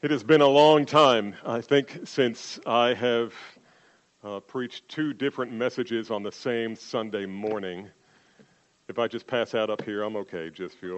It has been a long time, I think, since I have preached two different messages on the same Sunday morning. If I just pass out up here, I'm okay, just feel.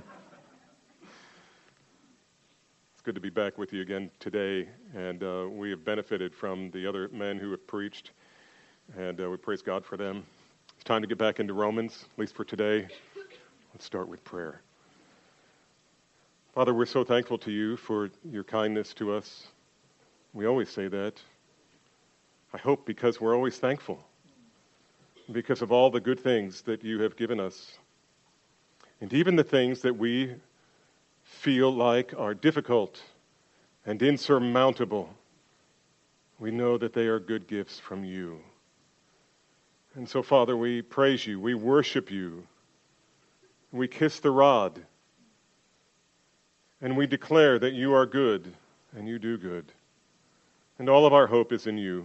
It's good to be back with you again today, and we have benefited from the other men who have preached, and we praise God for them. It's time to get back into Romans, at least for today. Let's start with prayer. Father, we're so thankful to you for your kindness to us. We always say that. I hope because we're always thankful, because of all the good things that you have given us. And even the things that we feel like are difficult and insurmountable, we know that they are good gifts from you. And so, Father, we praise you, we worship you, we kiss the rod, and we declare that you are good and you do good. And all of our hope is in you.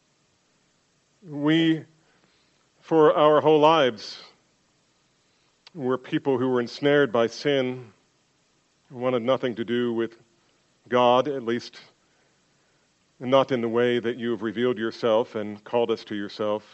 We, for our whole lives, were people who were ensnared by sin, who wanted nothing to do with God, at least not in the way that you have revealed yourself and called us to yourself.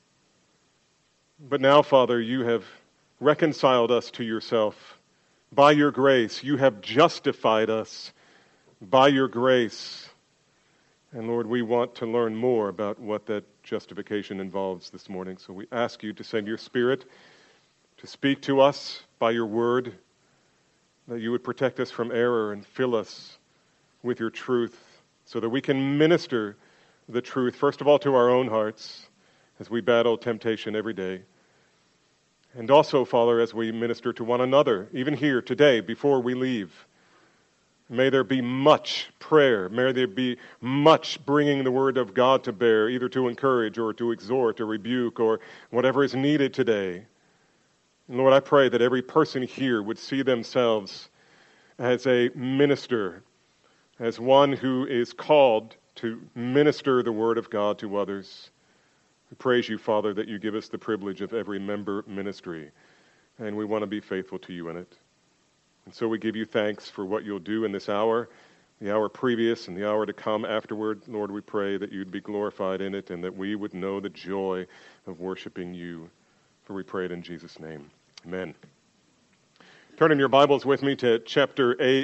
But now, Father, you have reconciled us to yourself. By your grace, you have justified us by your grace. And Lord, we want to learn more about what that justification involves this morning. So we ask you to send your Spirit to speak to us by your word, that you would protect us from error and fill us with your truth so that we can minister the truth, first of all, to our own hearts as we battle temptation every day. And also, Father, as we minister to one another, even here today, before we leave, may there be much prayer. May there be much bringing the word of God to bear, either to encourage or to exhort or rebuke or whatever is needed today. And Lord, I pray that every person here would see themselves as a minister, as one who is called to minister the word of God to others. We praise you, Father, that you give us the privilege of every member ministry, and we want to be faithful to you in it. And so we give you thanks for what you'll do in this hour, the hour previous and the hour to come afterward. Lord, we pray that you'd be glorified in it and that we would know the joy of worshiping you. For we pray it in Jesus' name. Amen. Turn in your Bibles with me to chapter 8.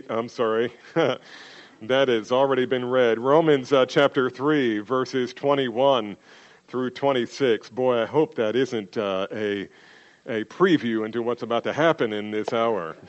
That has already been read. Romans chapter 3, verses 21 through 26. Boy, I hope that isn't a preview into what's about to happen in this hour.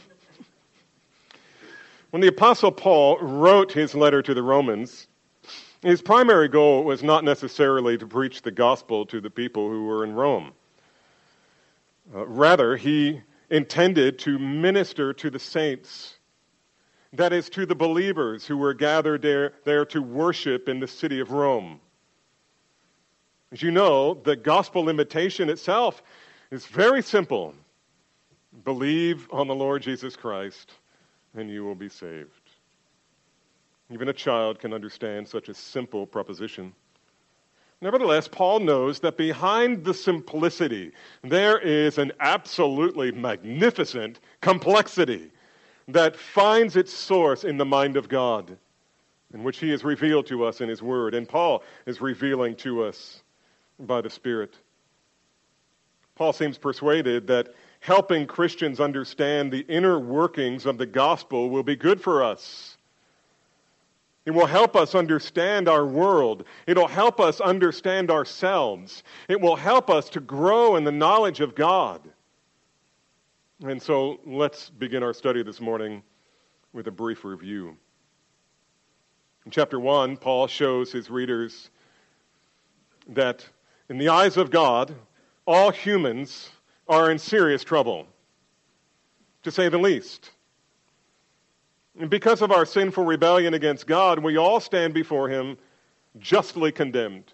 When the Apostle Paul wrote his letter to the Romans, his primary goal was not necessarily to preach the gospel to the people who were in Rome. Rather, he intended to minister to the saints, that is, to the believers who were gathered there to worship in the city of Rome. As you know, the gospel invitation itself is very simple. Believe on the Lord Jesus Christ, and you will be saved. Even a child can understand such a simple proposition. Nevertheless, Paul knows that behind the simplicity, there is an absolutely magnificent complexity that finds its source in the mind of God, in which he has revealed to us in his word, and Paul is revealing to us by the Spirit. Paul seems persuaded that helping Christians understand the inner workings of the gospel will be good for us. It will help us understand our world. It will help us understand ourselves. It will help us to grow in the knowledge of God. And so let's begin our study this morning with a brief review. In chapter 1, Paul shows his readers that in the eyes of God, all humans are in serious trouble, to say the least. And because of our sinful rebellion against God, we all stand before him justly condemned.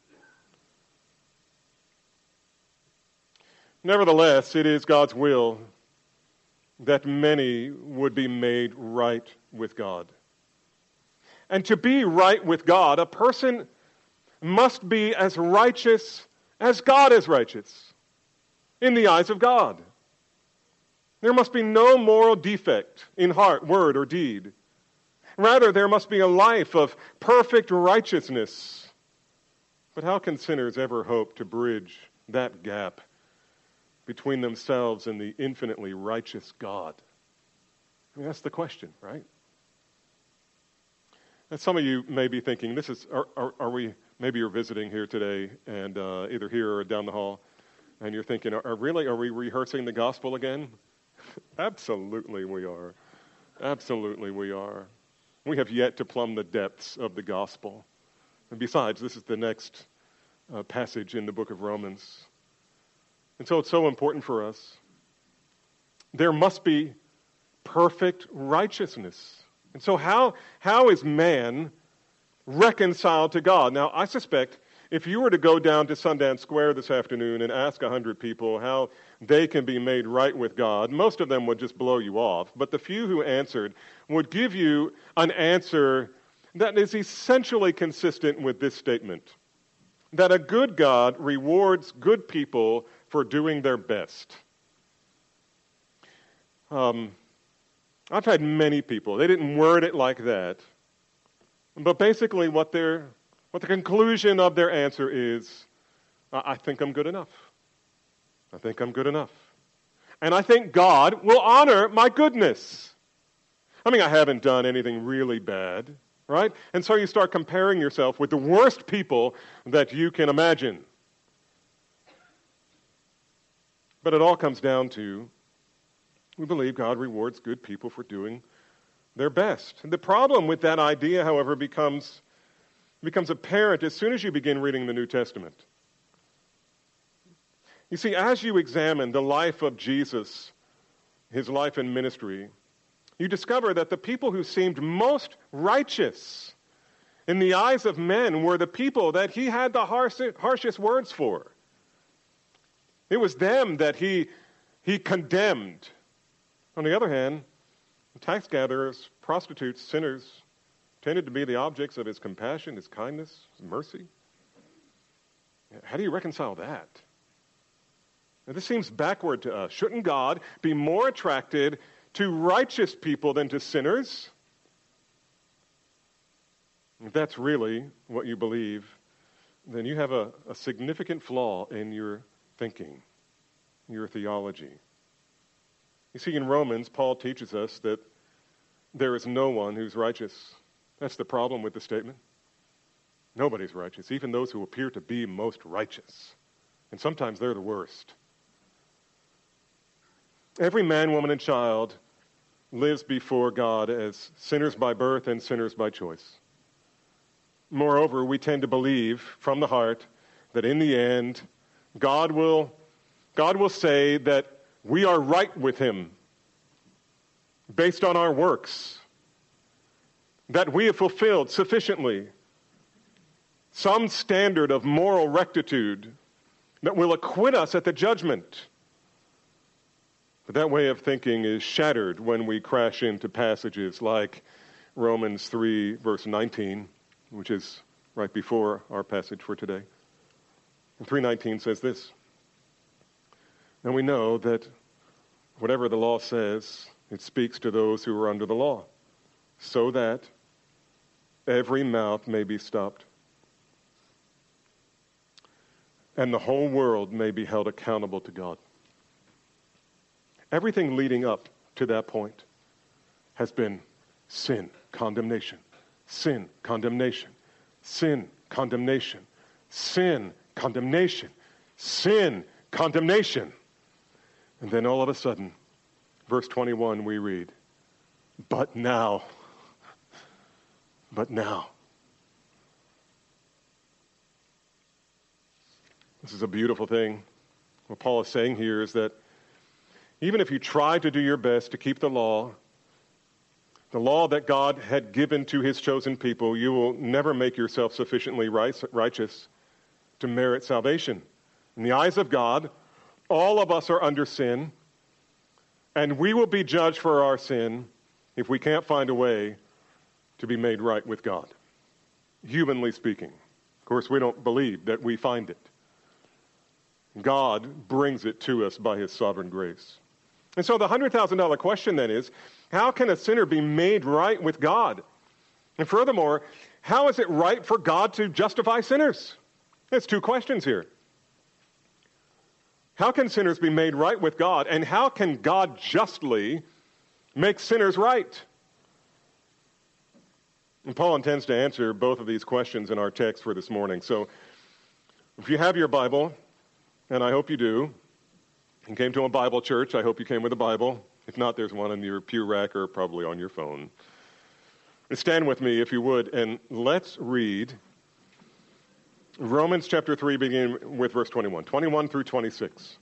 Nevertheless, it is God's will that many would be made right with God. And to be right with God, a person must be as righteous as God is righteous in the eyes of God. There must be no moral defect in heart, word, or deed. Rather, there must be a life of perfect righteousness. But how can sinners ever hope to bridge that gap between themselves and the infinitely righteous God? I mean, that's the question, right? And some of you may be thinking, maybe you're visiting here today, and either here or down the hall, and you're thinking, are we rehearsing the gospel again? Absolutely we are. Absolutely we are. We have yet to plumb the depths of the gospel. And besides, this is the next passage in the book of Romans. And so it's so important for us. There must be perfect righteousness. And so how is man reconciled to God? Now, I suspect if you were to go down to Sundance Square this afternoon and ask 100 people how they can be made right with God, most of them would just blow you off. But the few who answered would give you an answer that is essentially consistent with this statement, that a good God rewards good people for doing their best. I've had many people, they didn't word it like that, but basically what the conclusion of their answer is, I think I'm good enough. I think I'm good enough. And I think God will honor my goodness. I mean, I haven't done anything really bad, right? And so you start comparing yourself with the worst people that you can imagine. But it all comes down to, we believe God rewards good people for doing their best. And the problem with that idea, however, becomes apparent as soon as you begin reading the New Testament. You see, as you examine the life of Jesus, his life and ministry, you discover that the people who seemed most righteous in the eyes of men were the people that he had the harshest words for. It was them that he condemned. On the other hand, tax gatherers, prostitutes, sinners tended to be the objects of his compassion, his kindness, his mercy. How do you reconcile that? Now, this seems backward to us. Shouldn't God be more attracted to righteous people than to sinners? If that's really what you believe, then you have a significant flaw in your thinking, your theology. You see, in Romans, Paul teaches us that there is no one who's righteous. That's the problem with the statement. Nobody's righteous, even those who appear to be most righteous. And sometimes they're the worst. Every man, woman, and child lives before God as sinners by birth and sinners by choice. Moreover, we tend to believe from the heart that in the end, God will say that we are right with him based on our works, that we have fulfilled sufficiently some standard of moral rectitude that will acquit us at the judgment. But that way of thinking is shattered when we crash into passages like Romans 3, verse 19, which is right before our passage for today. And 3:19 says this, and we know that whatever the law says, it speaks to those who are under the law, so that every mouth may be stopped, and the whole world may be held accountable to God. Everything leading up to that point has been sin, condemnation, sin, condemnation, sin, condemnation, sin, condemnation, sin, condemnation. And then all of a sudden, verse 21, we read, but now. This is a beautiful thing. What Paul is saying here is that even if you try to do your best to keep the law that God had given to his chosen people, you will never make yourself sufficiently righteous to merit salvation. In the eyes of God, all of us are under sin, and we will be judged for our sin if we can't find a way to be made right with God, humanly speaking. Of course, we don't believe that we find it. God brings it to us by his sovereign grace. And so the $100,000 question then is, how can a sinner be made right with God? And furthermore, how is it right for God to justify sinners? There's two questions here. How can sinners be made right with God, and how can God justly make sinners right? And Paul intends to answer both of these questions in our text for this morning. So if you have your Bible, and I hope you do, and came to a Bible church, I hope you came with a Bible. If not, there's one in your pew rack or probably on your phone. Stand with me, if you would, and let's read Romans chapter 3, beginning with verse 21. 21 through 26.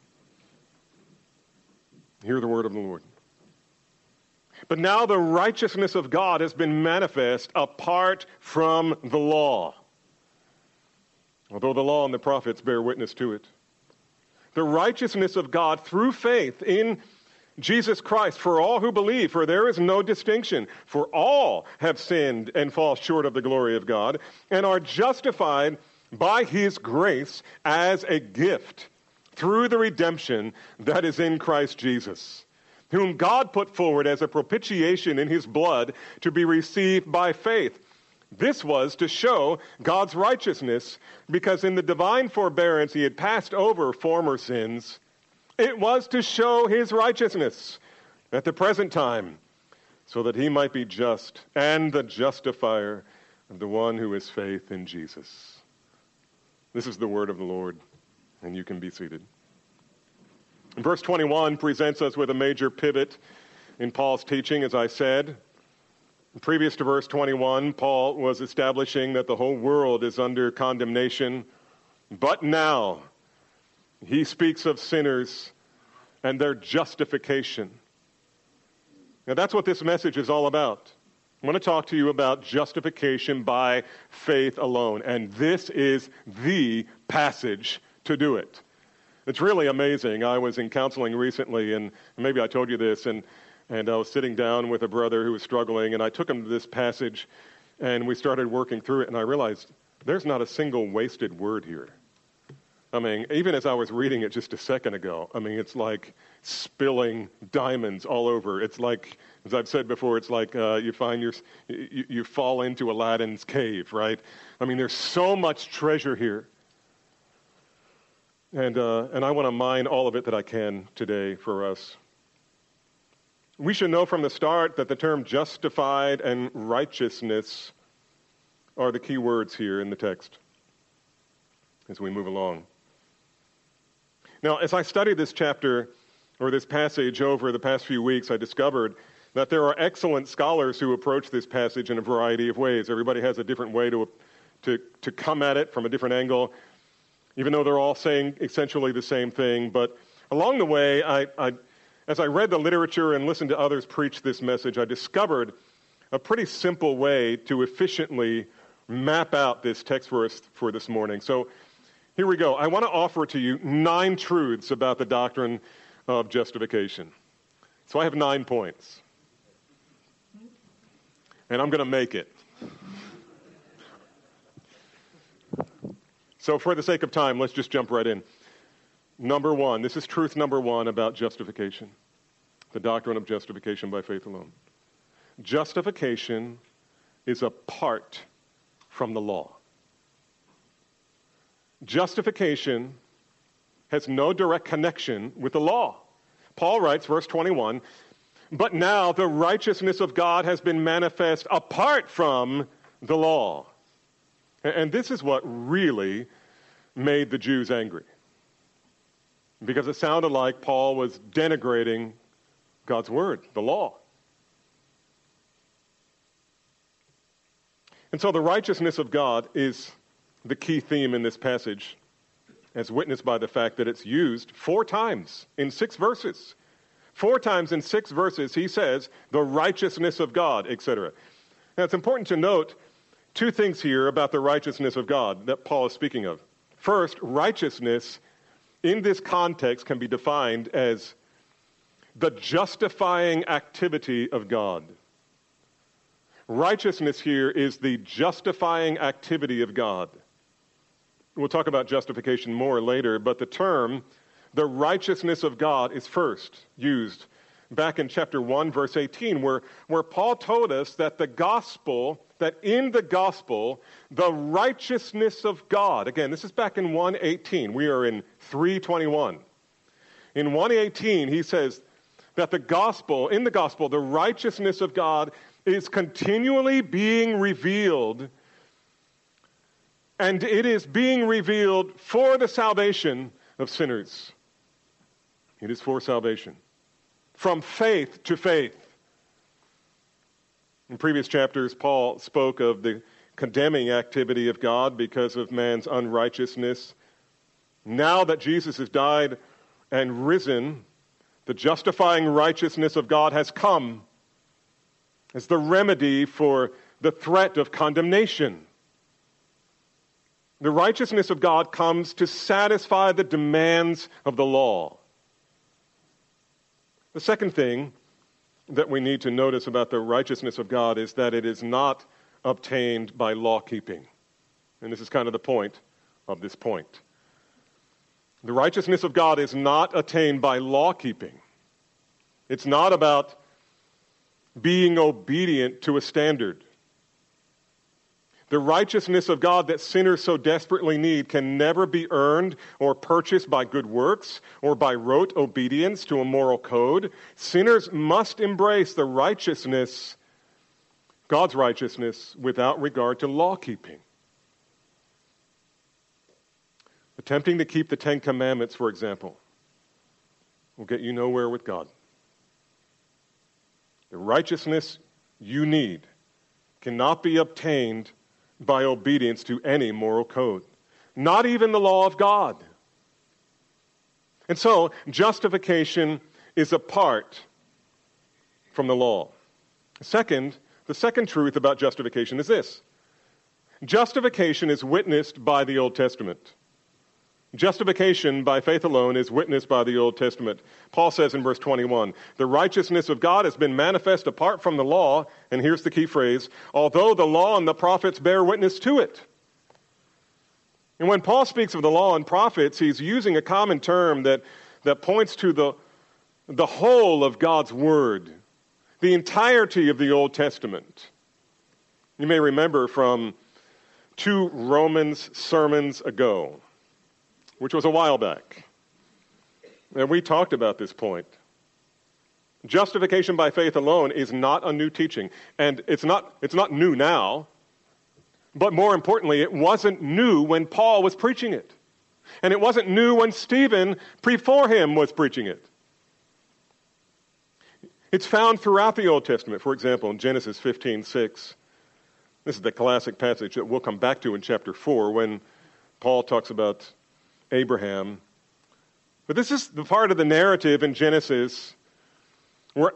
Hear the word of the Lord. But now the righteousness of God has been manifest apart from the law, although the law and the prophets bear witness to it. The righteousness of God through faith in Jesus Christ for all who believe, for there is no distinction. For all have sinned and fall short of the glory of God, and are justified by his grace as a gift through the redemption that is in Christ Jesus, whom God put forward as a propitiation in his blood to be received by faith. This was to show God's righteousness, because in the divine forbearance he had passed over former sins. It was to show his righteousness at the present time, so that he might be just and the justifier of the one who has faith in Jesus. This is the word of the Lord, and you can be seated. Verse 21 presents us with a major pivot in Paul's teaching, as I said. Previous to verse 21, Paul was establishing that the whole world is under condemnation, but now he speaks of sinners and their justification. Now that's what this message is all about. I want to talk to you about justification by faith alone, and this is the passage to do it. It's really amazing. I was in counseling recently, and maybe I told you this, and I was sitting down with a brother who was struggling, and I took him to this passage, and we started working through it, and I realized there's not a single wasted word here. I mean, even as I was reading it just a second ago, I mean, it's like spilling diamonds all over. It's like, as I've said before, it's like you fall into Aladdin's cave, right? I mean, there's so much treasure here. And I want to mine all of it that I can today for us. We should know from the start that the term justified and righteousness are the key words here in the text as we move along. Now, as I studied this chapter, or this passage over the past few weeks, I discovered that there are excellent scholars who approach this passage in a variety of ways. Everybody has a different way to come at it from a different angle, even though they're all saying essentially the same thing. But along the way, as I read the literature and listened to others preach this message, I discovered a pretty simple way to efficiently map out this text for us for this morning. So here we go. I want to offer to you 9 truths about the doctrine of justification. So I have 9 points. And I'm going to make it. So for the sake of time, let's just jump right in. Number 1, this is truth number 1 about justification. The doctrine of justification by faith alone. Justification is apart from the law. Justification has no direct connection with the law. Paul writes, verse 21, but now the righteousness of God has been manifest apart from the law. And this is what really made the Jews angry, because it sounded like Paul was denigrating God's word, the law. And so the righteousness of God is the key theme in this passage, as witnessed by the fact that it's used 4 times in 6 verses. 4 times in 6 verses, he says, the righteousness of God, etc. Now, it's important to note 2 things here about the righteousness of God that Paul is speaking of. First, righteousness in this context can be defined as the justifying activity of God. Righteousness here is the justifying activity of God. We'll talk about justification more later, but the term, the righteousness of God, is first used back in chapter 1, verse 18, where Paul told us that the gospel that in the gospel, the righteousness of God, again, this is back in 1:18. We are in 3:21. In 1:18, he says that in the gospel, the righteousness of God is continually being revealed, and it is being revealed for the salvation of sinners. It is for salvation. From faith to faith. In previous chapters, Paul spoke of the condemning activity of God because of man's unrighteousness. Now that Jesus has died and risen, the justifying righteousness of God has come as the remedy for the threat of condemnation. The righteousness of God comes to satisfy the demands of the law. The second thing that we need to notice about the righteousness of God is that it is not obtained by law keeping. And this is kind of the point of this point. The righteousness of God is not attained by law keeping. It's not about being obedient to a standard. The righteousness of God that sinners so desperately need can never be earned or purchased by good works or by rote obedience to a moral code. Sinners must embrace the righteousness, God's righteousness, without regard to law keeping. Attempting to keep the Ten Commandments, for example, will get you nowhere with God. The righteousness you need cannot be obtained by obedience to any moral code, not even the law of God. And so, justification is apart from the law. The second truth about justification is this. Justification is witnessed by the Old Testament. Justification by faith alone is witnessed by the Old Testament. Paul says in verse 21, the righteousness of God has been manifest apart from the law, and here's the key phrase, although the law and the prophets bear witness to it. And when Paul speaks of the law and prophets, he's using a common term that points to the whole of God's Word, the entirety of the Old Testament. You may remember from 2 Romans sermons ago, which was a while back. And we talked about this point. Justification by faith alone is not a new teaching. And it's not new now. But more importantly, it wasn't new when Paul was preaching it. And it wasn't new when Stephen before him was preaching it. It's found throughout the Old Testament. For example, in Genesis 15:6. This is the classic passage that we'll come back to in chapter 4 when Paul talks about Abraham. But this is the part of the narrative in Genesis where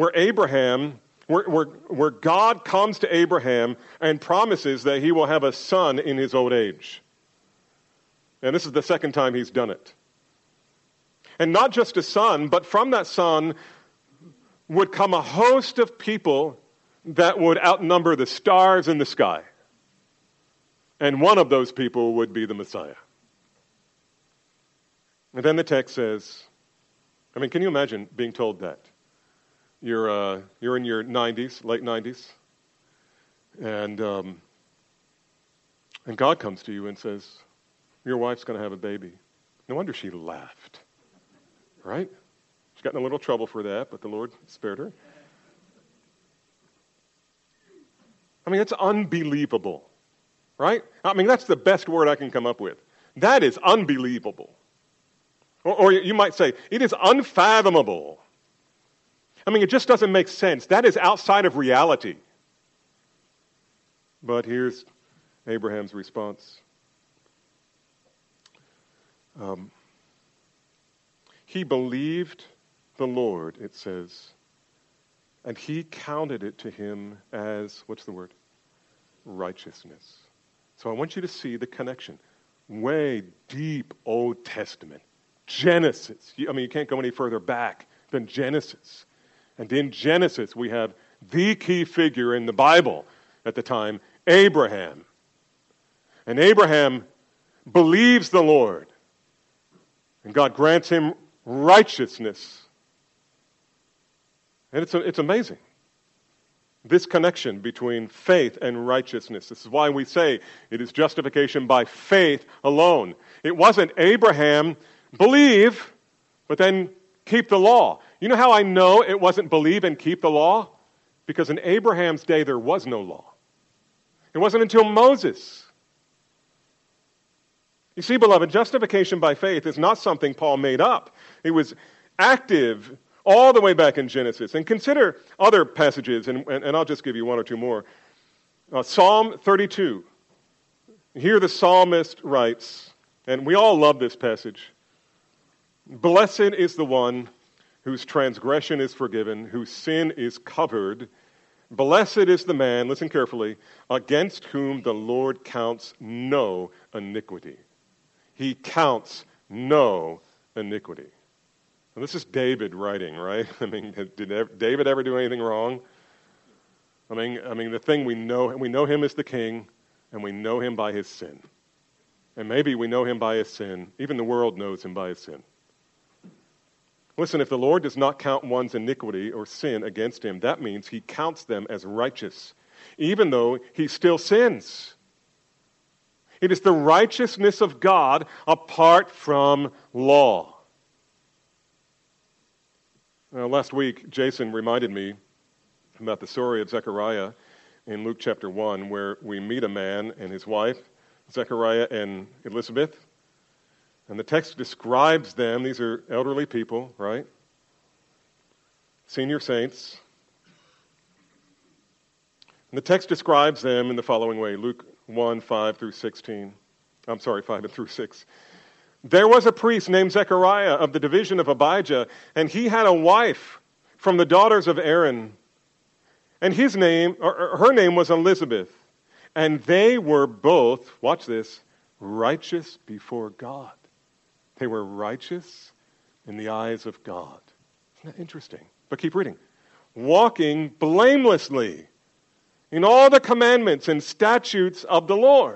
God comes to Abraham and promises that he will have a son in his old age. And this is the second time he's done it. And not just a son, but from that son would come a host of people that would outnumber the stars in the sky. And one of those people would be the Messiah. And then the text says, can you imagine being told that? You're in your 90s, late 90s, and God comes to you and says, your wife's going to have a baby. No wonder she laughed, right? She's gotten a little trouble for that, but the Lord spared her. It's unbelievable, right? That's the best word I can come up with. That is unbelievable. Or you might say, it is unfathomable. It just doesn't make sense. That is outside of reality. But here's Abraham's response. He believed the Lord, it says, and he counted it to him as, what's the word? Righteousness. So I want you to see the connection. Way deep Old Testament. Genesis. You can't go any further back than Genesis. And in Genesis, we have the key figure in the Bible at the time, Abraham. And Abraham believes the Lord. And God grants him righteousness. And it's amazing. This connection between faith and righteousness. This is why we say it is justification by faith alone. It wasn't Abraham, believe, but then keep the law. You know how I know it wasn't believe and keep the law? Because in Abraham's day there was no law. It wasn't until Moses. You see, beloved, justification by faith is not something Paul made up. It was active all the way back in Genesis. And consider other passages, and I'll just give you one or two more. Psalm 32. Here the psalmist writes, and we all love this passage, "Blessed is the one whose transgression is forgiven, whose sin is covered. Blessed is the man," listen carefully, "against whom the Lord counts no iniquity." He counts no iniquity. Now, this is David writing, right? I mean, did David ever do anything wrong? I mean, the thing we know him as the king, and we know him by his sin. And maybe we know him by his sin. Even the world knows him by his sin. Listen, if the Lord does not count one's iniquity or sin against him, that means he counts them as righteous, even though he still sins. It is the righteousness of God apart from law. Last week, Jason reminded me about the story of Zechariah in Luke chapter 1, where we meet a man and his wife, Zechariah and Elizabeth. And the text describes them. These are elderly people, right? Senior saints. And the text describes them in the following way. Luke 1, 5 through 16. 5 and through 6. "There was a priest named Zechariah of the division of Abijah, and he had a wife from the daughters of Aaron. And her name was Elizabeth. And they were both," watch this, "righteous before God." They were righteous in the eyes of God. Isn't that interesting? But keep reading. "Walking blamelessly in all the commandments and statutes of the Lord."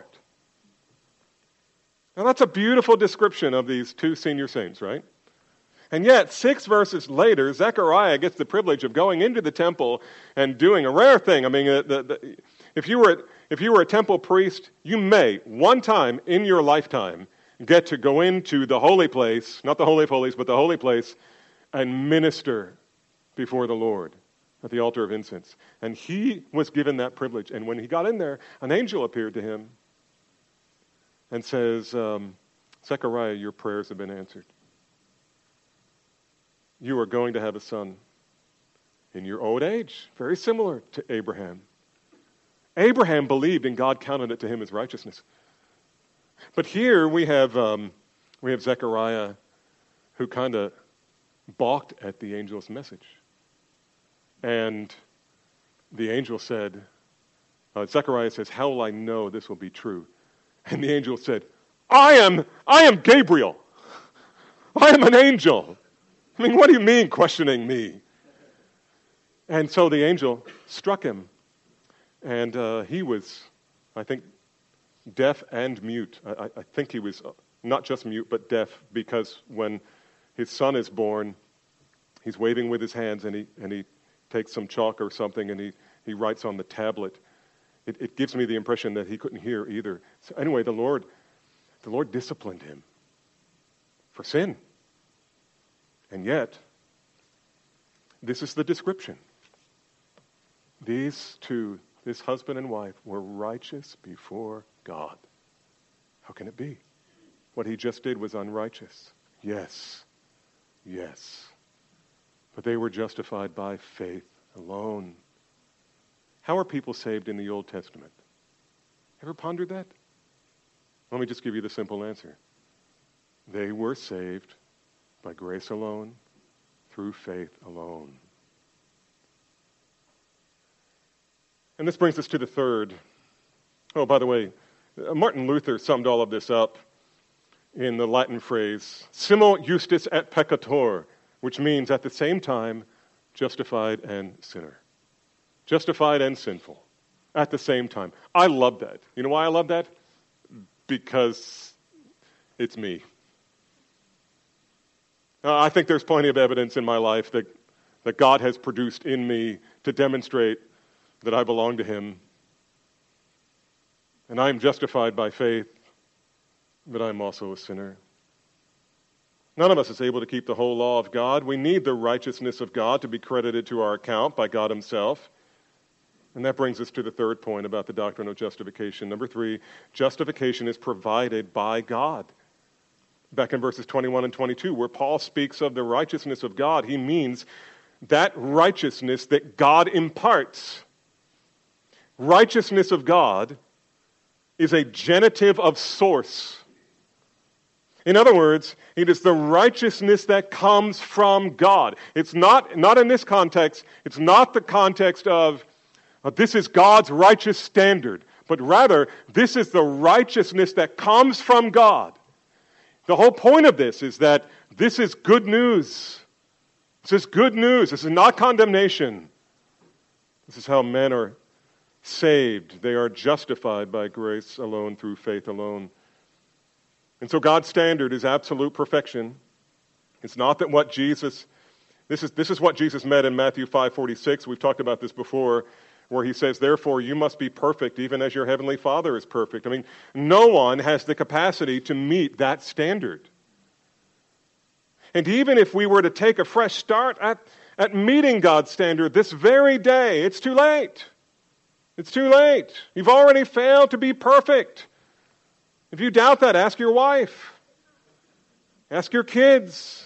Now that's a beautiful description of these two senior saints, right? And yet, 6 verses later, Zechariah gets the privilege of going into the temple and doing a rare thing. I mean, if you were a temple priest, you may, one time in your lifetime, get to go into the holy place, not the Holy of Holies, but the holy place, and minister before the Lord at the altar of incense. And he was given that privilege. And when he got in there, an angel appeared to him and says, "Zechariah, your prayers have been answered. You are going to have a son in your old age," very similar to Abraham. Abraham believed and God counted it to him as righteousness. But here we have Zechariah who kind of balked at the angel's message. And the angel said, Zechariah says, "How will I know this will be true?" And the angel said, I am Gabriel. I am an angel. I mean, what do you mean questioning me?" And so the angel struck him. And he was, I think, deaf and mute. I think he was not just mute, but deaf, because when his son is born, he's waving with his hands, and he takes some chalk or something, and he writes on the tablet. It gives me the impression that he couldn't hear either. So anyway, the Lord disciplined him for sin. And yet, this is the description. These two, this husband and wife, were righteous before God. How can it be? What he just did was unrighteous. Yes. But they were justified by faith alone. How are people saved in the Old Testament? Ever pondered that? Let me just give you the simple answer. They were saved by grace alone, through faith alone. And this brings us to the third. Oh, by the way, Martin Luther summed all of this up in the Latin phrase, "Simul justus et peccator," which means at the same time, justified and sinner. Justified and sinful at the same time. I love that. You know why I love that? Because it's me. I think there's plenty of evidence in my life that God has produced in me to demonstrate that I belong to him, and I am justified by faith, but I am also a sinner. None of us is able to keep the whole law of God. We need the righteousness of God to be credited to our account by God himself. And that brings us to the third point about the doctrine of justification. Number 3, justification is provided by God. Back in verses 21 and 22, where Paul speaks of the righteousness of God, he means that righteousness that God imparts. Righteousness of God is a genitive of source. In other words, it is the righteousness that comes from God. It's not in this context, it's not the context of this is God's righteous standard, but rather this is the righteousness that comes from God. The whole point of this is that this is good news. This is good news. This is not condemnation. This is how men are saved. They are justified by grace alone, through faith alone. And so God's standard is absolute perfection. It's not that what Jesus, this is what Jesus meant in Matthew 5:46. We've talked about this before, where he says, therefore you must be perfect even as your heavenly Father is perfect. I mean, no one has the capacity to meet that standard. And even if we were to take a fresh start at meeting God's standard this very day, it's too late. It's too late. You've already failed to be perfect. If you doubt that, ask your wife. Ask your kids.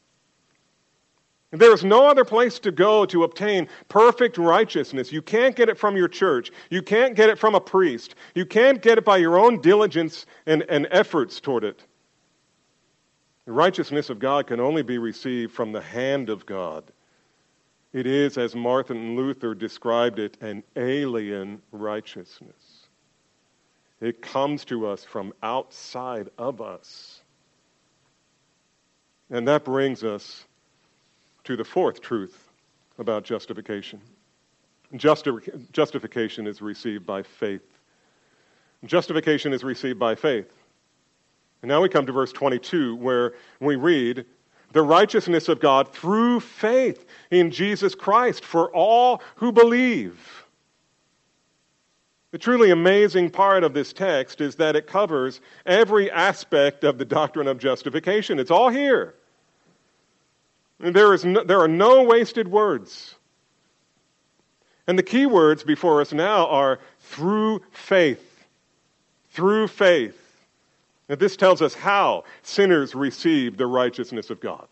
There is no other place to go to obtain perfect righteousness. You can't get it from your church. You can't get it from a priest. You can't get it by your own diligence and efforts toward it. The righteousness of God can only be received from the hand of God. It is, as Martin Luther described it, an alien righteousness. It comes to us from outside of us. And that brings us to the fourth truth about justification. Justification is received by faith. Justification is received by faith. And now we come to verse 22, where we read, the righteousness of God through faith in Jesus Christ for all who believe. The truly amazing part of this text is that it covers every aspect of the doctrine of justification. It's all here. And there are no wasted words. And the key words before us now are through faith. Through faith. And this tells us how sinners receive the righteousness of God.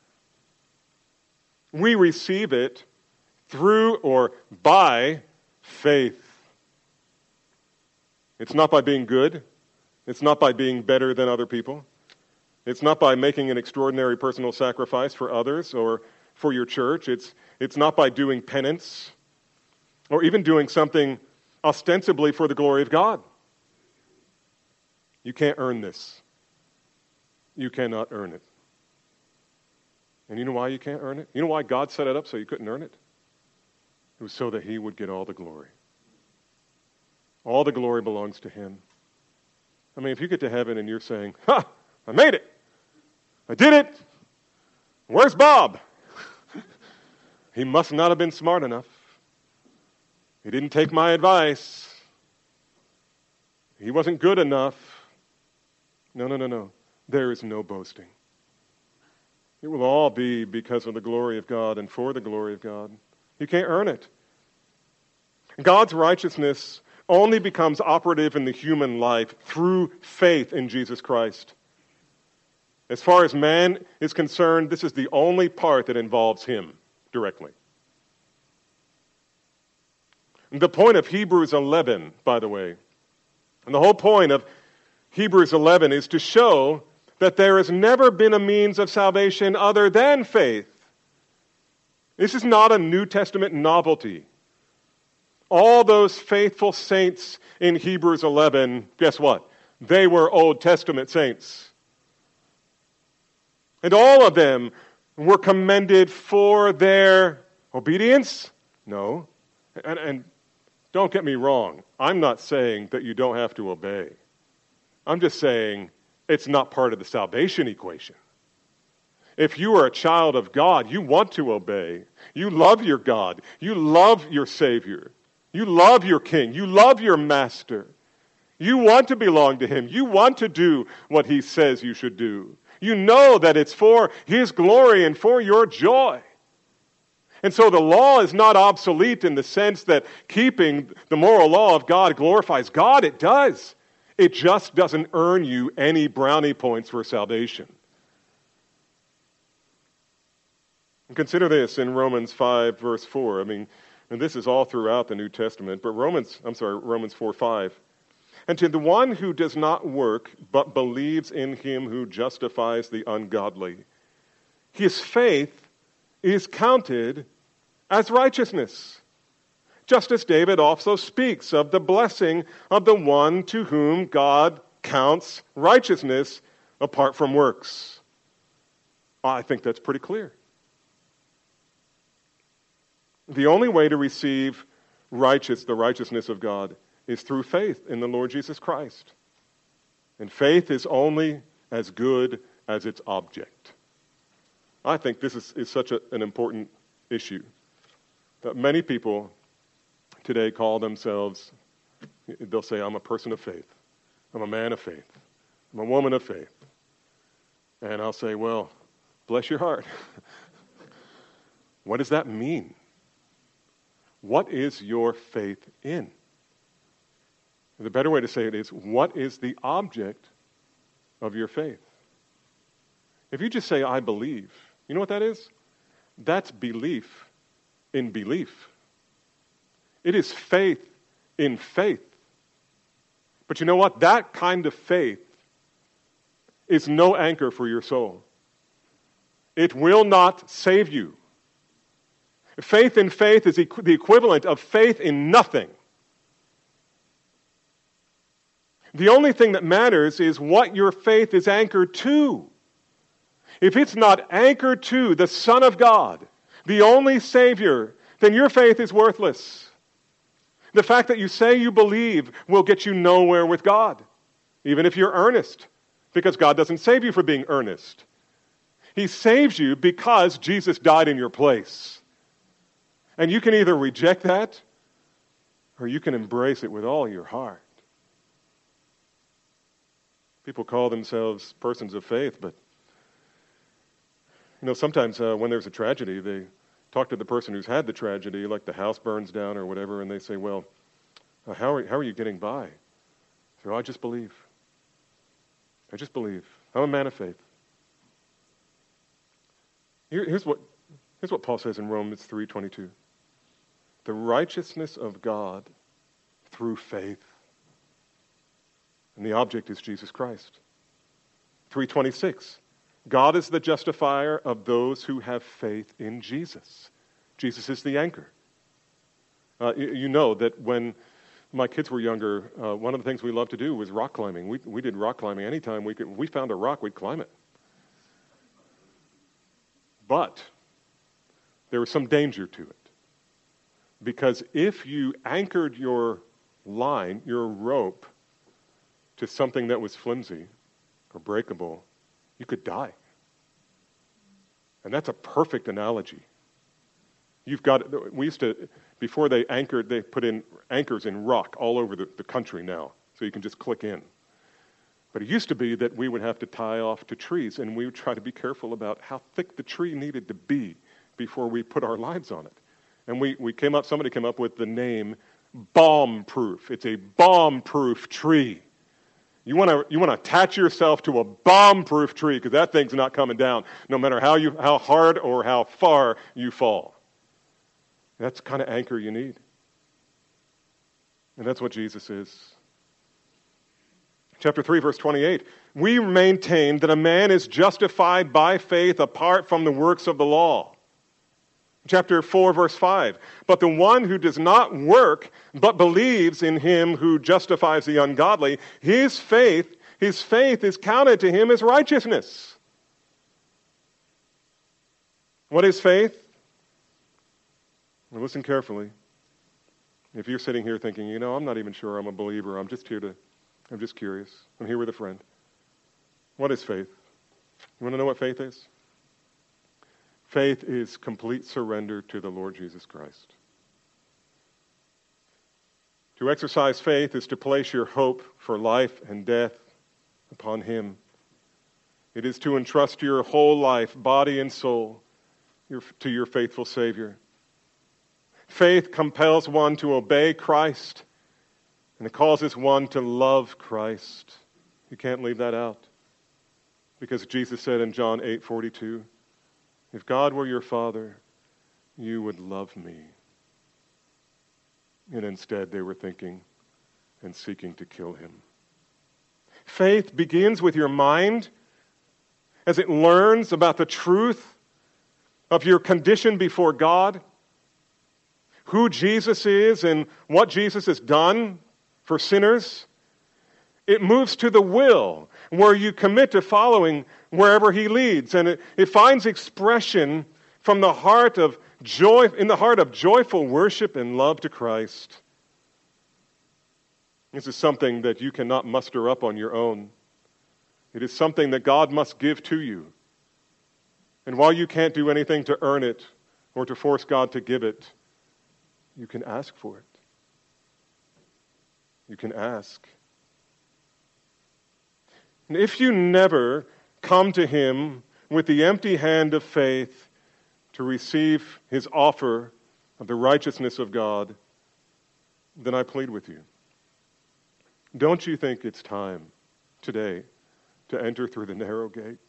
We receive it through or by faith. It's not by being good. It's not by being better than other people. It's not by making an extraordinary personal sacrifice for others or for your church. It's not by doing penance or even doing something ostensibly for the glory of God. You can't earn this. You cannot earn it. And you know why you can't earn it? You know why God set it up so you couldn't earn it? It was so that he would get all the glory. All the glory belongs to him. I mean, if you get to heaven and you're saying, I made it. I did it. Where's Bob? He must not have been smart enough. He didn't take my advice. He wasn't good enough. No. There is no boasting. It will all be because of the glory of God and for the glory of God. You can't earn it. God's righteousness only becomes operative in the human life through faith in Jesus Christ. As far as man is concerned, this is the only part that involves him directly. The point of Hebrews 11, by the way, and the whole point of Hebrews 11 is to show that there has never been a means of salvation other than faith. This is not a New Testament novelty. All those faithful saints in Hebrews 11, guess what? They were Old Testament saints. And all of them were commended for their obedience? No. And don't get me wrong. I'm not saying that you don't have to obey. I'm just saying it's not part of the salvation equation. If you are a child of God, you want to obey. You love your God. You love your Savior. You love your king. You love your master. You want to belong to him. You want to do what he says you should do. You know that it's for his glory and for your joy. And so the law is not obsolete in the sense that keeping the moral law of God glorifies God. It does. It just doesn't earn you any brownie points for salvation. And consider this in Romans 5, verse 4. And this is all throughout the New Testament, but Romans 4, 5. And to the one who does not work, but believes in him who justifies the ungodly, his faith is counted as righteousness. Just as David also speaks of the blessing of the one to whom God counts righteousness apart from works. I think that's pretty clear. The only way to receive the righteousness of God is through faith in the Lord Jesus Christ. And faith is only as good as its object. I think this is such an important issue that many people today call themselves, they'll say, I'm a person of faith. I'm a man of faith. I'm a woman of faith. And I'll say, well, bless your heart. What does that mean? What is your faith in? The better way to say it is, what is the object of your faith? If you just say, I believe, you know what that is? That's belief in belief. It is faith in faith. But you know what? That kind of faith is no anchor for your soul. It will not save you. Faith in faith is the equivalent of faith in nothing. The only thing that matters is what your faith is anchored to. If it's not anchored to the Son of God, the only Savior, then your faith is worthless. The fact that you say you believe will get you nowhere with God, even if you're earnest, because God doesn't save you for being earnest. He saves you because Jesus died in your place. And you can either reject that or you can embrace it with all your heart. People call themselves persons of faith, but sometimes when there's a tragedy, they talk to the person who's had the tragedy, like the house burns down or whatever, and they say, well, how are you getting by? So I just believe. I just believe. I'm a man of faith. Here's what Paul says in Romans 3:22. The righteousness of God through faith. And the object is Jesus Christ. 3:26. God is the justifier of those who have faith in Jesus. Jesus is the anchor. You know that when my kids were younger, one of the things we loved to do was rock climbing. We did rock climbing anytime we found a rock, we'd climb it. But there was some danger to it. Because if you anchored your line, your rope, to something that was flimsy or breakable, you could die. And that's a perfect analogy. We used to, before they anchored, they put in anchors in rock all over the country now, so you can just click in. But it used to be that we would have to tie off to trees, and we would try to be careful about how thick the tree needed to be before we put our lives on it. And somebody came up with the name bomb-proof. It's a bomb-proof tree. You want to attach yourself to a bomb-proof tree because that thing's not coming down, no matter how hard or how far you fall. That's the kind of anchor you need. And that's what Jesus is. Chapter 3, verse 28. We maintain that a man is justified by faith apart from the works of the law. Chapter 4, verse 5. But the one who does not work, but believes in him who justifies the ungodly, his faith is counted to him as righteousness. What is faith? Well, listen carefully. If you're sitting here thinking, I'm not even sure I'm a believer, I'm just curious. I'm here with a friend. What is faith? You want to know what faith is? Faith is complete surrender to the Lord Jesus Christ. To exercise faith is to place your hope for life and death upon Him. It is to entrust your whole life, body and soul, to your faithful Savior. Faith compels one to obey Christ, and it causes one to love Christ. You can't leave that out. Because Jesus said in John 8:42, if God were your Father, you would love me. And instead they were thinking and seeking to kill Him. Faith begins with your mind as it learns about the truth of your condition before God, who Jesus is and what Jesus has done for sinners. It moves to the will, where you commit to following wherever He leads. And it finds expression from the heart of joy, in the heart of joyful worship and love to Christ. This is something that you cannot muster up on your own. It is something that God must give to you. And while you can't do anything to earn it or to force God to give it, you can ask for it. You can ask. And if you never come to Him with the empty hand of faith to receive His offer of the righteousness of God, then I plead with you. Don't you think it's time today to enter through the narrow gate?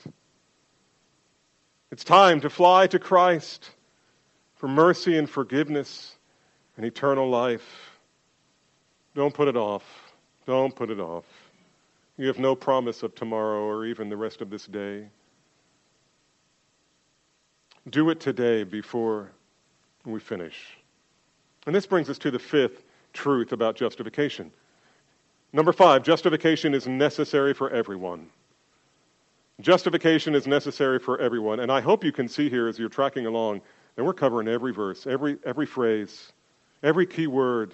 It's time to fly to Christ for mercy and forgiveness and eternal life. Don't put it off. Don't put it off. You have no promise of tomorrow or even the rest of this day. Do it today before we finish. And this brings us to the fifth truth about justification. Number 5, justification is necessary for everyone. Justification is necessary for everyone. And I hope you can see here as you're tracking along that we're covering every verse, every phrase, every key word.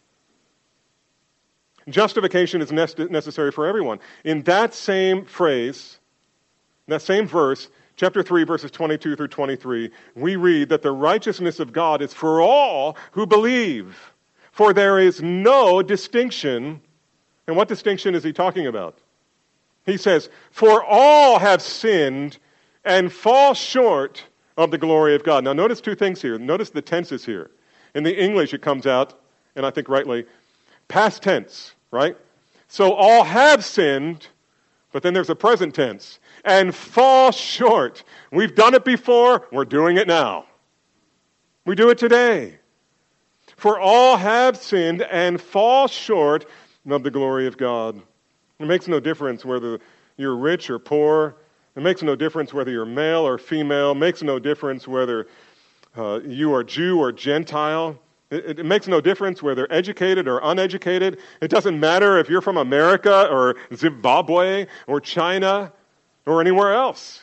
Justification is necessary for everyone. In that same phrase, that same verse, chapter 3, verses 22 through 23, we read that the righteousness of God is for all who believe. For there is no distinction. And what distinction is he talking about? He says, for all have sinned and fall short of the glory of God. Now notice two things here. Notice the tenses here. In the English it comes out, and I think rightly, past tense, right? So all have sinned, but then there's a present tense. And fall short. We've done it before, we're doing it now. We do it today. For all have sinned and fall short of the glory of God. It makes no difference whether you're rich or poor. It makes no difference whether you're male or female. It makes no difference whether you are Jew or Gentile. It makes no difference whether educated or uneducated. It doesn't matter if you're from America or Zimbabwe or China or anywhere else.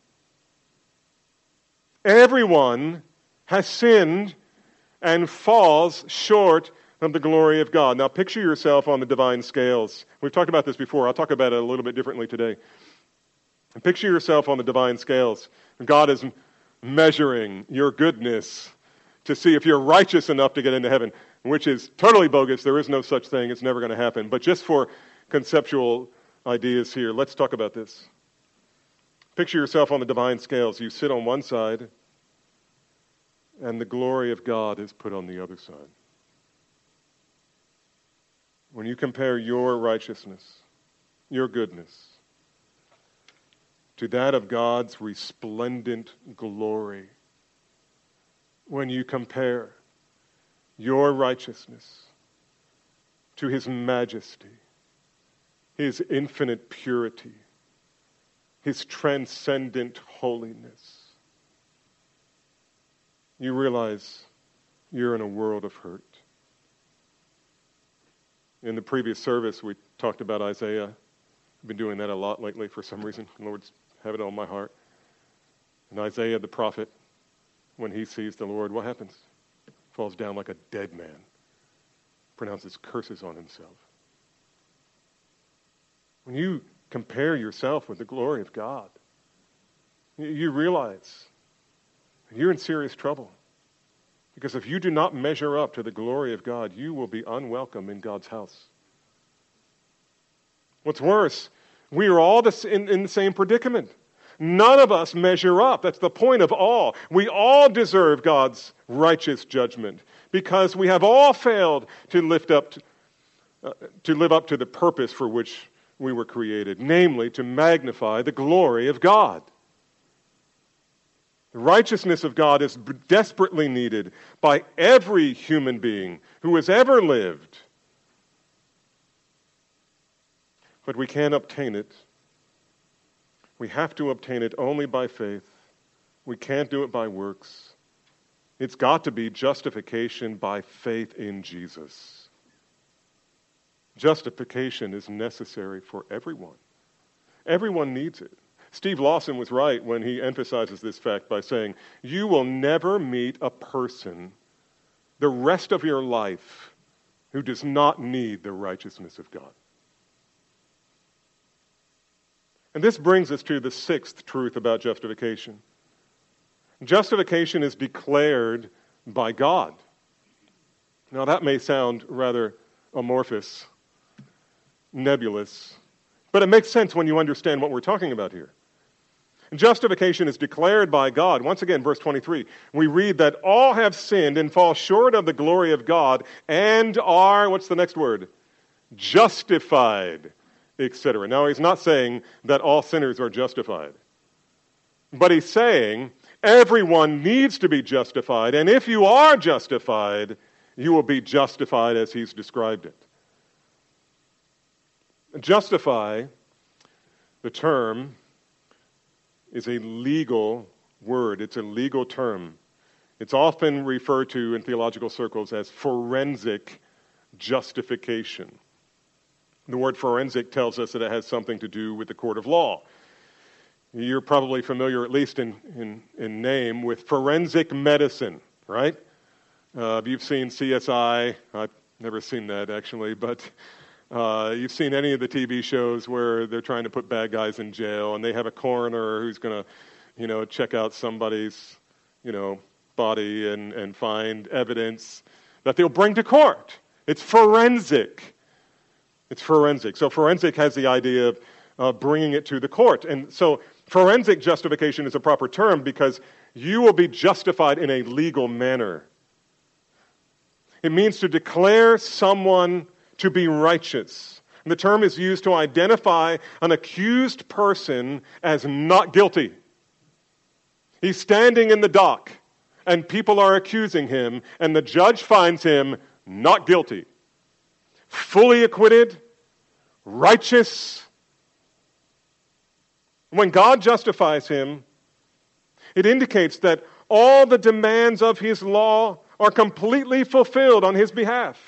Everyone has sinned and falls short of the glory of God. Now picture yourself on the divine scales. We've talked about this before. I'll talk about it a little bit differently today. And picture yourself on the divine scales. God is measuring your goodness to see if you're righteous enough to get into heaven, which is totally bogus. There is no such thing. It's never going to happen. But just for conceptual ideas here, let's talk about this. Picture yourself on the divine scales. You sit on one side, and the glory of God is put on the other side. When you compare your righteousness, your goodness, to that of God's resplendent glory, when you compare your righteousness to His majesty, His infinite purity, His transcendent holiness, you realize you're in a world of hurt. In the previous service, we talked about Isaiah. I've been doing that a lot lately for some reason. The Lord's have it on my heart. And Isaiah the prophet, when he sees the Lord, what happens? Falls down like a dead man, pronounces curses on himself. When you compare yourself with the glory of God, you realize you're in serious trouble. Because if you do not measure up to the glory of God, you will be unwelcome in God's house. What's worse, we are all in the same predicament. None of us measure up. That's the point of all. We all deserve God's righteous judgment because we have all failed to live up to the purpose for which we were created, namely to magnify the glory of God. The righteousness of God is desperately needed by every human being who has ever lived. But we can't obtain it. We have to obtain it only by faith. We can't do it by works. It's got to be justification by faith in Jesus. Justification is necessary for everyone. Everyone needs it. Steve Lawson was right when he emphasizes this fact by saying, you will never meet a person the rest of your life who does not need the righteousness of God. And this brings us to the sixth truth about justification. Justification is declared by God. Now that may sound rather amorphous, nebulous, but it makes sense when you understand what we're talking about here. Justification is declared by God. Once again, verse 23, we read that all have sinned and fall short of the glory of God and are, what's the next word? Justified, etc. Now, he's not saying that all sinners are justified, but he's saying everyone needs to be justified, and if you are justified, you will be justified as he's described it. Justify, the term, is a legal word. It's a legal term. It's often referred to in theological circles as forensic justification. The word forensic tells us that it has something to do with the court of law. You're probably familiar, at least in name, with forensic medicine, right? You've seen CSI. I've never seen that, actually, but you've seen any of the TV shows where they're trying to put bad guys in jail, and they have a coroner who's going to, check out somebody's, body and find evidence that they'll bring to court. It's forensic. It's forensic. So forensic has the idea of bringing it to the court. And so forensic justification is a proper term because you will be justified in a legal manner. It means to declare someone to be righteous. And the term is used to identify an accused person as not guilty. He's standing in the dock, and people are accusing him, and the judge finds him not guilty. Fully acquitted, righteous. When God justifies him, it indicates that all the demands of his law are completely fulfilled on his behalf.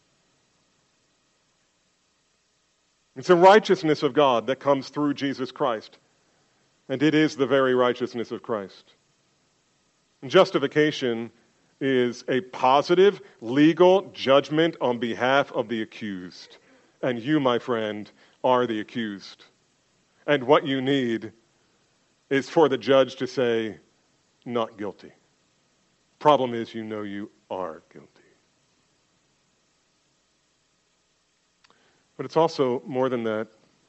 It's the righteousness of God that comes through Jesus Christ, and it is the very righteousness of Christ. And justification is a positive, legal judgment on behalf of the accused. And you, my friend, are the accused. And what you need is for the judge to say, not guilty. Problem is, you know you are guilty. But it's also more than that.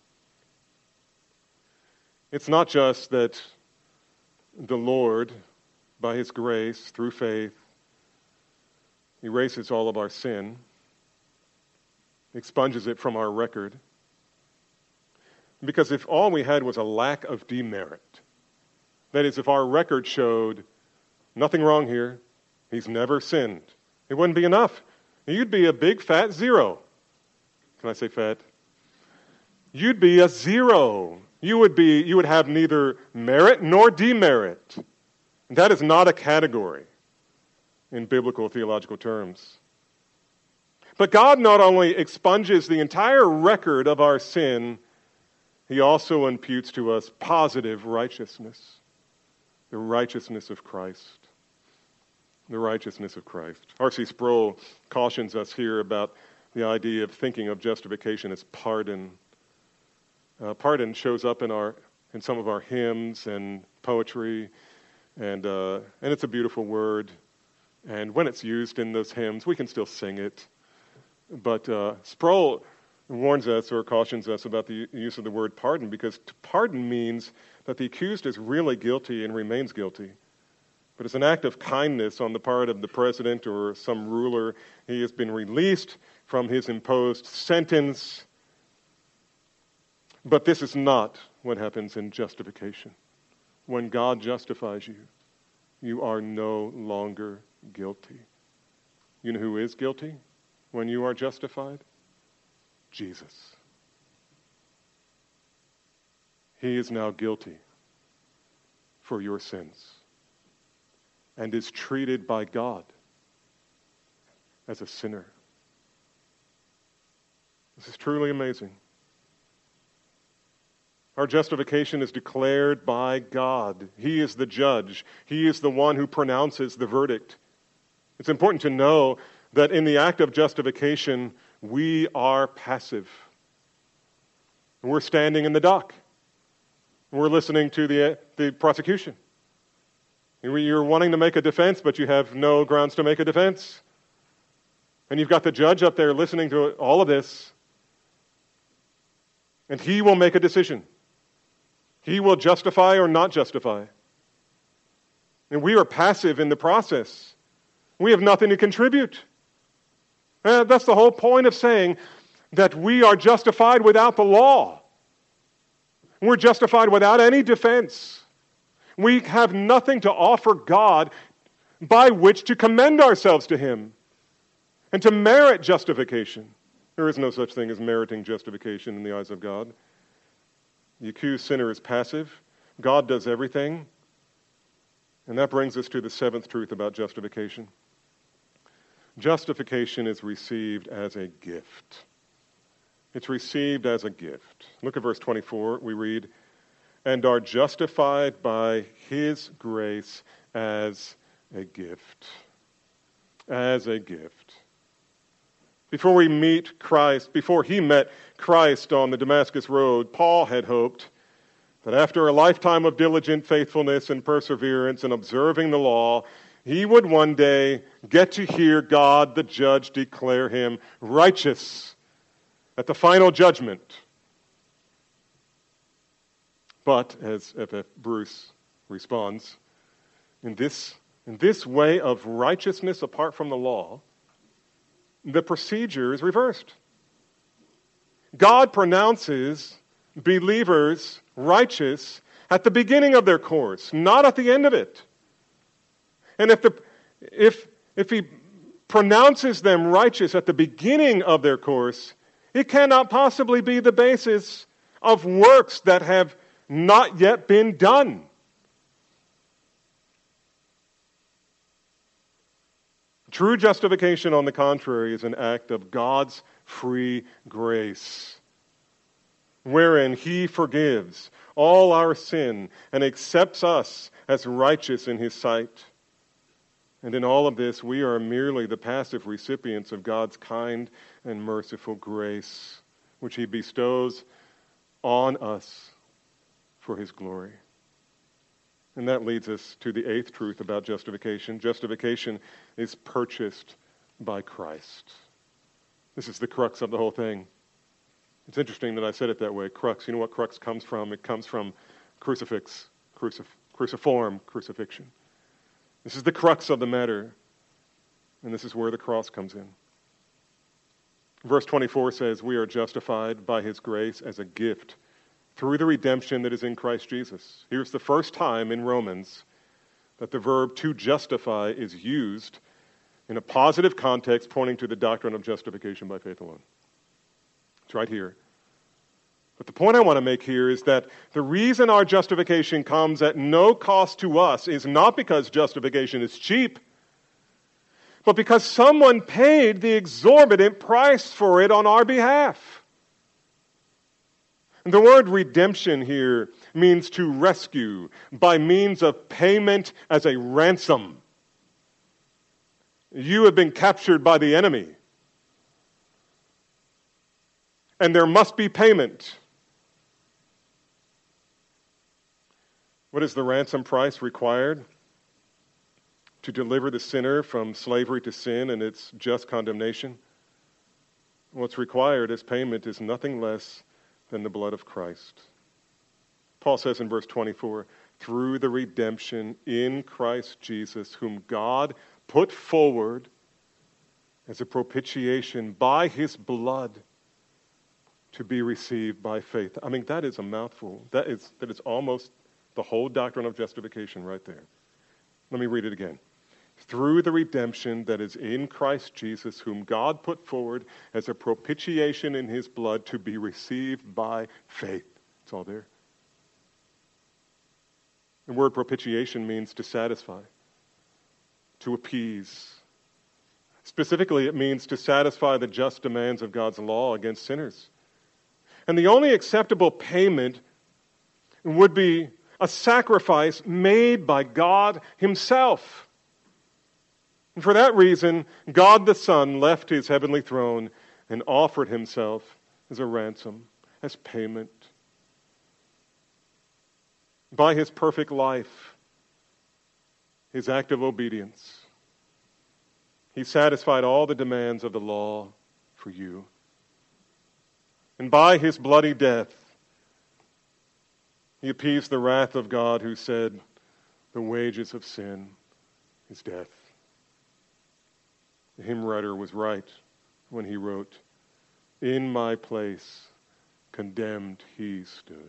It's not just that the Lord, by his grace, through faith, erases all of our sin, expunges it from our record. Because if all we had was a lack of demerit, that is, if our record showed nothing wrong here, he's never sinned, it wouldn't be enough. You'd be a big fat zero. Can I say fat? You'd be a zero. You would have neither merit nor demerit. That is not a category in biblical theological terms. But God not only expunges the entire record of our sin, he also imputes to us positive righteousness. The righteousness of Christ. The righteousness of Christ. R.C. Sproul cautions us here about the idea of thinking of justification as pardon. Pardon shows up in some of our hymns and poetry, and it's a beautiful word. And when it's used in those hymns, we can still sing it. But Sproul warns us or cautions us about the use of the word pardon, because to pardon means that the accused is really guilty and remains guilty. But it's an act of kindness on the part of the president or some ruler. He has been released from his imposed sentence. But this is not what happens in justification. When God justifies you, you are no longer guilty. You know who is guilty when you are justified? Jesus. He is now guilty for your sins and is treated by God as a sinner. This is truly amazing. Our justification is declared by God. He is the judge. He is the one who pronounces the verdict. It's important to know that in the act of justification, we are passive. We're standing in the dock. We're listening to the prosecution. You're wanting to make a defense, but you have no grounds to make a defense. And you've got the judge up there listening to all of this. And he will make a decision. He will justify or not justify. And we are passive in the process. We have nothing to contribute. That's the whole point of saying that we are justified without the law. We're justified without any defense. We have nothing to offer God by which to commend ourselves to Him and to merit justification. There is no such thing as meriting justification in the eyes of God. The accused sinner is passive. God does everything. And that brings us to the seventh truth about justification. Justification is received as a gift. It's received as a gift. Look at verse 24. We read, "And are justified by His grace as a gift." As a gift. Before He met Christ on the Damascus Road, Paul had hoped that after a lifetime of diligent faithfulness and perseverance and observing the law, he would one day get to hear God, the judge, declare him righteous at the final judgment. But, as F.F. Bruce responds, in this way of righteousness apart from the law, the procedure is reversed. God pronounces believers righteous at the beginning of their course, not at the end of it. And if He pronounces them righteous at the beginning of their course, it cannot possibly be the basis of works that have not yet been done. True justification, on the contrary, is an act of God's free grace, wherein He forgives all our sin and accepts us as righteous in His sight. And in all of this, we are merely the passive recipients of God's kind and merciful grace, which He bestows on us for His glory. And that leads us to the eighth truth about justification. Justification is purchased by Christ. This is the crux of the whole thing. It's interesting that I said it that way, crux. You know what crux comes from? It comes from crucifix, cruciform, crucifixion. This is the crux of the matter, and this is where the cross comes in. Verse 24 says, "We are justified by His grace as a gift through the redemption that is in Christ Jesus." Here's the first time in Romans that the verb to justify is used in a positive context pointing to the doctrine of justification by faith alone. It's right here. But the point I want to make here is that the reason our justification comes at no cost to us is not because justification is cheap, but because someone paid the exorbitant price for it on our behalf. The word redemption here means to rescue by means of payment as a ransom. You have been captured by the enemy, and there must be payment. What is the ransom price required? to deliver the sinner from slavery to sin and its just condemnation, what's required as payment is nothing less than the blood of Christ. Paul says in verse 24, through the redemption in Christ Jesus, whom God put forward as a propitiation by his blood to be received by faith. I mean, that is a mouthful. That is almost the whole doctrine of justification right there. Let me read it again. Through the redemption that is in Christ Jesus, whom God put forward as a propitiation in his blood to be received by faith. It's all there. The word propitiation means to satisfy, to appease. Specifically, it means to satisfy the just demands of God's law against sinners. And the only acceptable payment would be a sacrifice made by God himself. And for that reason, God the Son left his heavenly throne and offered himself as a ransom, as payment. By his perfect life, his act of obedience, he satisfied all the demands of the law for you. And by his bloody death, he appeased the wrath of God who said, the wages of sin is death. The hymn writer was right when he wrote, in my place condemned he stood.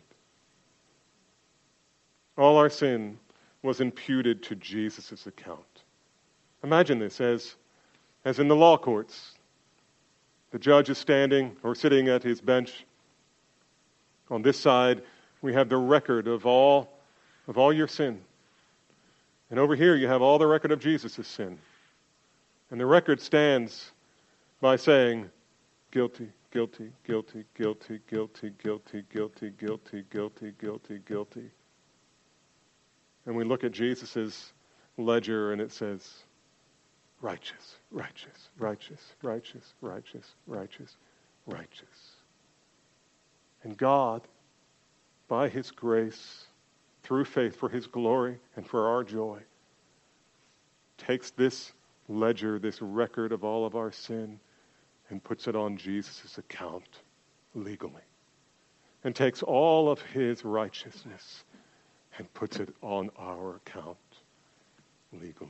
All our sin was imputed to Jesus' account. Imagine this as in the law courts. The judge is standing or sitting at his bench. On this side, we have the record of all your sin. And over here, you have all the record of Jesus' sin. And the record stands by saying, guilty, guilty, guilty, guilty, guilty, guilty, guilty, guilty, guilty, guilty, guilty. And we look at Jesus' ledger and it says, righteous, righteous, righteous, righteous, righteous, righteous, righteous. And God, by his grace, through faith for his glory and for our joy, takes this ledger, this record of all of our sin, and puts it on Jesus' account legally. And takes all of his righteousness and puts it on our account legally.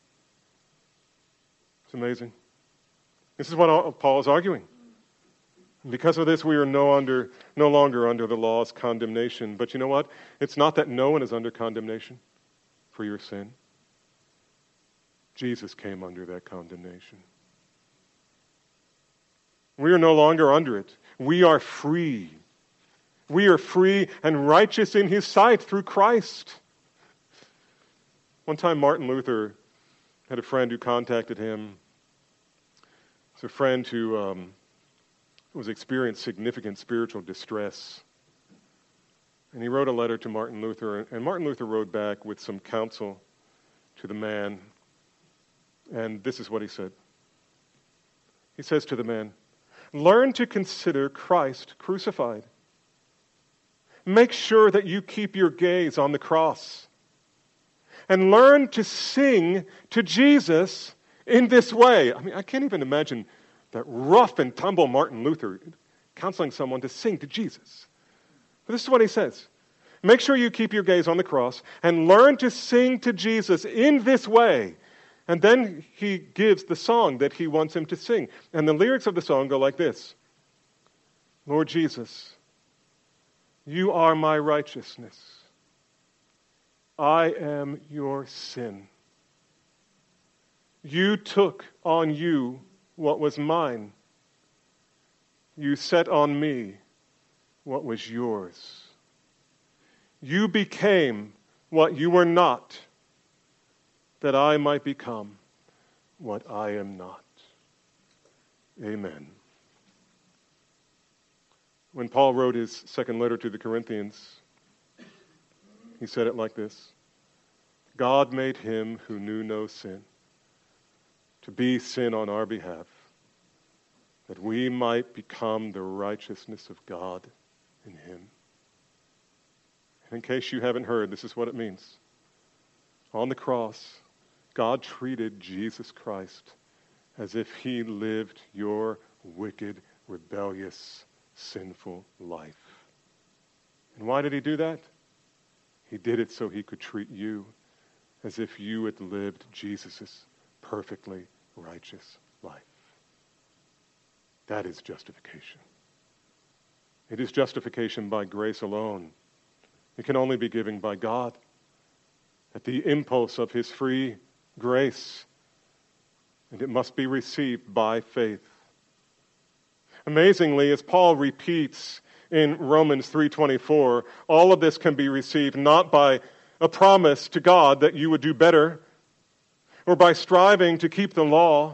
It's amazing. This is what Paul is arguing. Because of this, we are no longer under the law's condemnation. But you know what? It's not that no one is under condemnation for your sin. Jesus came under that condemnation. We are no longer under it. We are free. We are free and righteous in his sight through Christ. One time Martin Luther had a friend who contacted him. It's a friend who was experiencing significant spiritual distress. And he wrote a letter to Martin Luther, and Martin Luther wrote back with some counsel to the man. And this is what he said. He says to the man, learn to consider Christ crucified. Make sure that you keep your gaze on the cross. And learn to sing to Jesus in this way. I mean, I can't even imagine that rough and tumble Martin Luther counseling someone to sing to Jesus. But this is what he says. Make sure you keep your gaze on the cross and learn to sing to Jesus in this way. And then he gives the song that he wants him to sing. And the lyrics of the song go like this. Lord Jesus, you are my righteousness. I am your sin. You took on you what was mine. You set on me what was yours. You became what you were not, that I might become what I am not. Amen. When Paul wrote his second letter to the Corinthians, he said it like this. God made him who knew no sin to be sin on our behalf, that we might become the righteousness of God in him. And in case you haven't heard, this is what it means. On the cross, God treated Jesus Christ as if he lived your wicked, rebellious, sinful life. And why did he do that? He did it so he could treat you as if you had lived Jesus' perfectly righteous life. That is justification. It is justification by grace alone. It can only be given by God at the impulse of his free grace, and it must be received by faith. Amazingly, as Paul repeats in Romans 3:24, all of this can be received not by a promise to God that you would do better, or by striving to keep the law,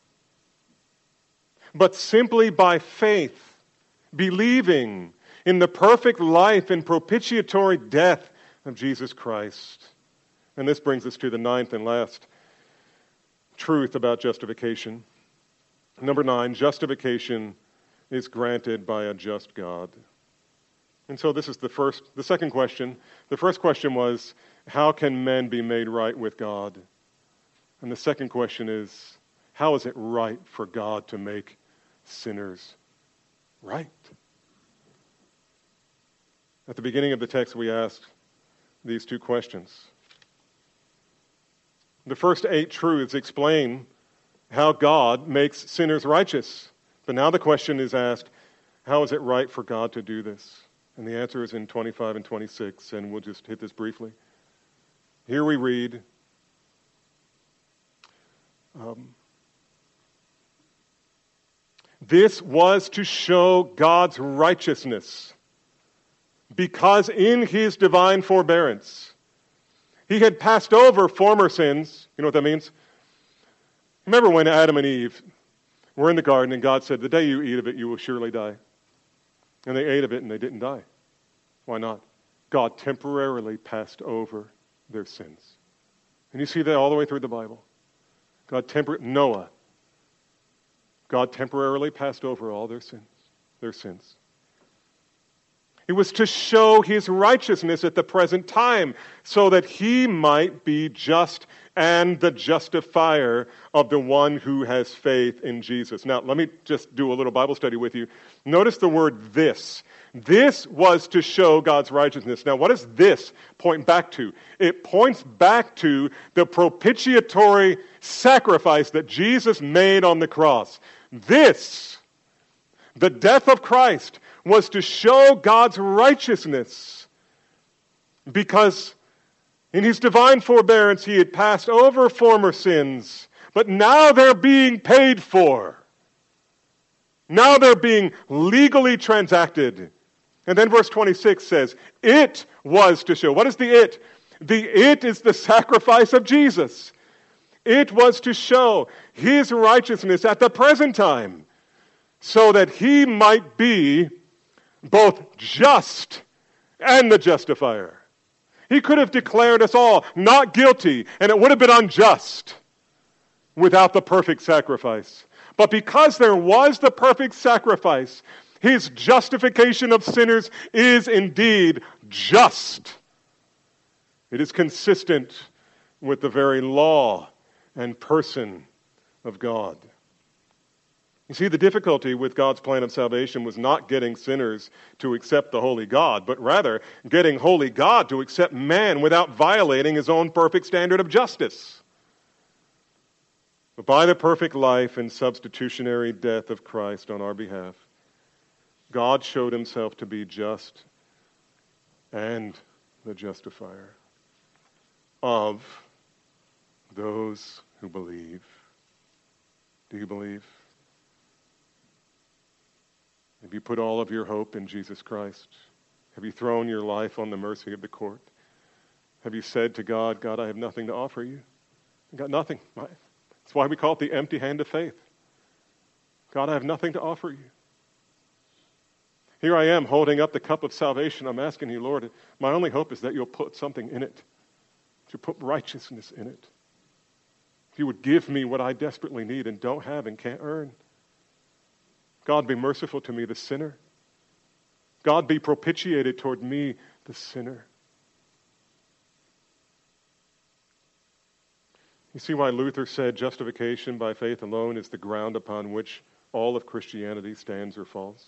but simply by faith, believing in the perfect life and propitiatory death of Jesus Christ. And this brings us to the ninth and last truth about justification. Number 9, justification is granted by a just God. And so this is the second question. The first question was, how can men be made right with God? And the second question is, how is it right for God to make sinners right? At the beginning of the text, we asked these two questions. The first 8 truths explain how God makes sinners righteous. But now the question is asked, how is it right for God to do this? And the answer is in 25 and 26, and we'll just hit this briefly. Here we read, this was to show God's righteousness, because in his divine forbearance, he had passed over former sins. You know what that means? Remember when Adam and Eve were in the garden and God said, the day you eat of it, you will surely die. And they ate of it and they didn't die. Why not? God temporarily passed over their sins. And you see that all the way through the Bible. Noah. God temporarily passed over all their sins. It was to show his righteousness at the present time, so that he might be just and the justifier of the one who has faith in Jesus. Now, let me just do a little Bible study with you. Notice the word this. This was to show God's righteousness. Now, what does this point back to? It points back to the propitiatory sacrifice that Jesus made on the cross. This, the death of Christ, was to show God's righteousness, because in his divine forbearance he had passed over former sins, but now they're being paid for. Now they're being legally transacted. And then verse 26 says, it was to show. What is the it? The it is the sacrifice of Jesus. It was to show his righteousness at the present time, so that he might be both just and the justifier. He could have declared us all not guilty, and it would have been unjust without the perfect sacrifice. But because there was the perfect sacrifice, his justification of sinners is indeed just. It is consistent with the very law and person of God. You see, the difficulty with God's plan of salvation was not getting sinners to accept the holy God, but rather getting holy God to accept man without violating his own perfect standard of justice. But by the perfect life and substitutionary death of Christ on our behalf, God showed himself to be just and the justifier of those who believe. Do you believe? Have you put all of your hope in Jesus Christ? Have you thrown your life on the mercy of the court? Have you said to God, God, I have nothing to offer you? I've got nothing. That's why we call it the empty hand of faith. God, I have nothing to offer you. Here I am holding up the cup of salvation. I'm asking you, Lord, my only hope is that you'll put something in it. That you'll put righteousness in it. If you would give me what I desperately need and don't have and can't earn. God, be merciful to me, the sinner. God, be propitiated toward me, the sinner. You see why Luther said justification by faith alone is the ground upon which all of Christianity stands or falls?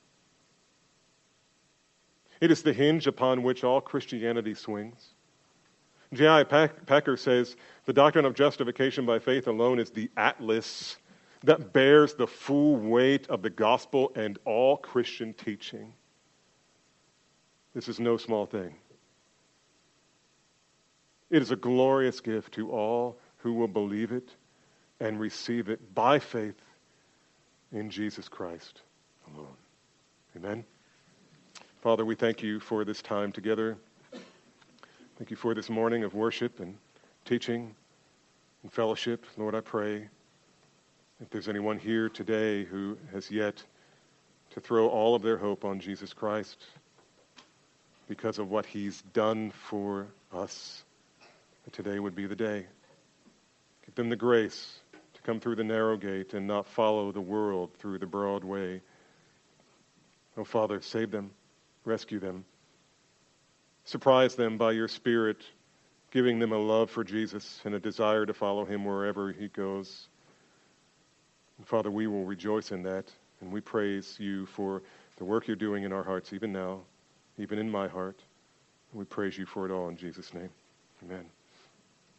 It is the hinge upon which all Christianity swings. J.I. Packer says, the doctrine of justification by faith alone is the atlas that bears the full weight of the gospel and all Christian teaching. This is no small thing. It is a glorious gift to all who will believe it and receive it by faith in Jesus Christ alone. Amen. Father, we thank you for this time together. Thank you for this morning of worship and teaching and fellowship. Lord, I pray if there's anyone here today who has yet to throw all of their hope on Jesus Christ because of what he's done for us, that today would be the day. Give them the grace to come through the narrow gate and not follow the world through the broad way. Oh, Father, save them, rescue them. Surprise them by your Spirit, giving them a love for Jesus and a desire to follow him wherever he goes. And Father, we will rejoice in that, and we praise you for the work you're doing in our hearts, even now, even in my heart. And we praise you for it all in Jesus' name. Amen.